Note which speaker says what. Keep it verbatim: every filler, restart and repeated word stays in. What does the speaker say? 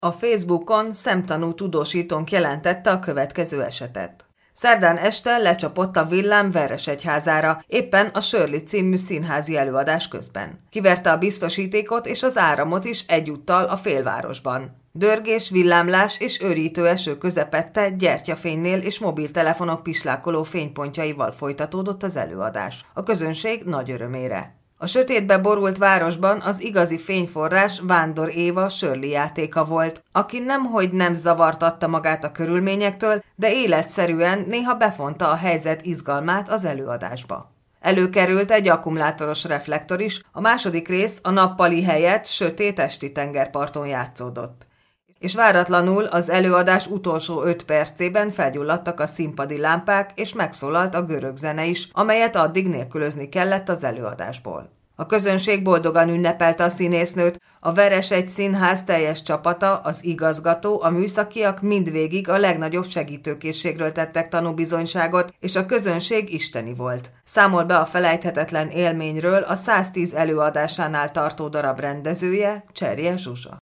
Speaker 1: A Facebookon szemtanú tudósítónk jelentette a következő esetet. Szerdán este lecsapott a villám Veresegyházára, éppen a Shirley című színházi előadás közben. Kiverte a biztosítékot és az áramot is egyúttal a félvárosban. Dörgés, villámlás és őrítő eső közepette gyertyafénynél és mobiltelefonok pislákoló fénypontjaival folytatódott az előadás. A közönség nagy örömére. A sötétbe borult városban az igazi fényforrás Vándor Éva Shirley játéka volt, aki nemhogy nem zavartatta magát a körülményektől, de életszerűen néha befonta a helyzet izgalmát az előadásba. Előkerült egy akkumulátoros reflektor is, a második rész a nappali helyett sötét esti tengerparton játszódott. És váratlanul az előadás utolsó öt percében felgyulladtak a színpadi lámpák, és megszólalt a görög zene is, amelyet addig nélkülözni kellett az előadásból. A közönség boldogan ünnepelte a színésznőt, a Veresegy Színház teljes csapata, az igazgató, a műszakiak mindvégig a legnagyobb segítőkészségről tettek tanúbizonyságot, és a közönség isteni volt. Számol be a felejthetetlen élményről a száztíz előadásánál tartó darab rendezője, Cserje Zsuzsa.